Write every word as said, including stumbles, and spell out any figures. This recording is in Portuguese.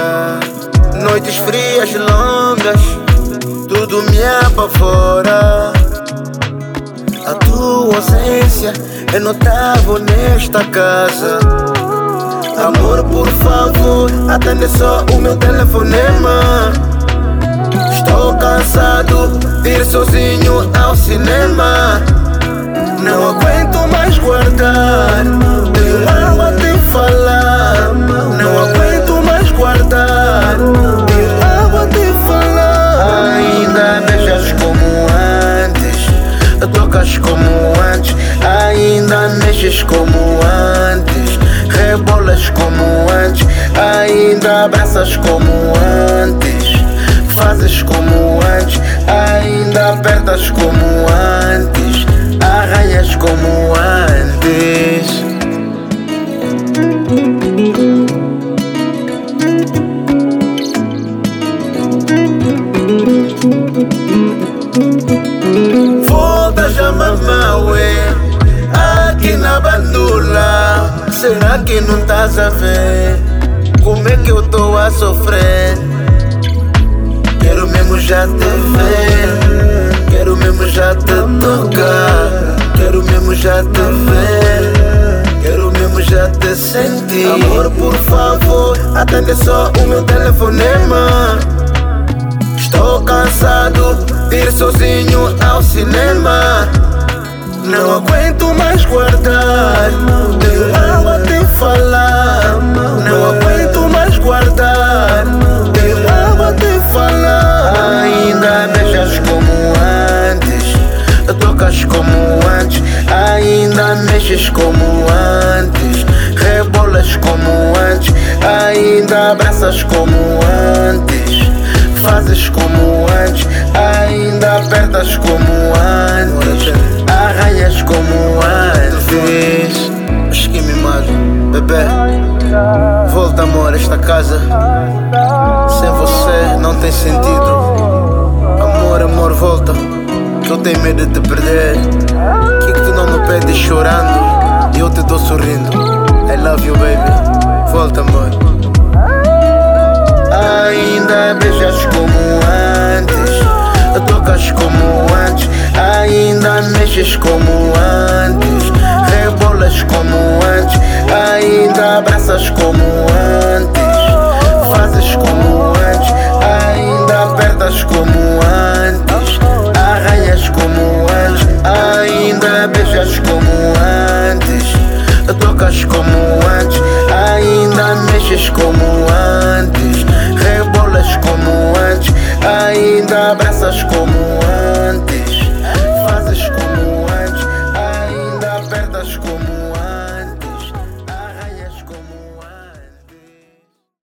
fora. Noites frias, longas, tudo me apavora. A tua ausência é notável nesta casa. Amor, por favor, atende só o meu telefonema. Estou cansado de ir sozinho ao cinema. Não aguento mais guardar, tenho algo a te falar. Não aguento mais guardar, tenho algo a te falar. Ainda beijas como antes, tocas como antes, ainda mexes como antes, rebolas como antes, ainda abraças como antes, fazes como antes, ainda apertas como antes, arranhas como antes. Volta já mamauê, aqui na bandula. Será que não estás a ver como é que eu tô a sofrer? Quero mesmo já te ver, quero mesmo já te tocar, quero mesmo já te ver, quero mesmo já te sentir. Amor, por favor, atende só o meu telefonema. Estou cansado de ir sozinho ao cinema. Não aguento mais guardar, tenho algo a te falar. Não aguento mais guardar, tenho algo a te falar. Ainda beijas como antes, tocas como antes, ainda mexes como antes, rebolas como antes, ainda abraças como antes, fazes como antes, ainda apertas como antes, arranhas como antes. Mas que mimado, bebê, volta amor, esta casa sem você não tem sentido. Amor, amor, volta, que eu tenho medo de te perder. Que que tu não me pedes chorando e eu te dou sorrindo? I love you, baby, volta amor. Ainda beijas como antes, tocas como antes, ainda mexes como antes, rebolas como antes, ainda abraças como antes,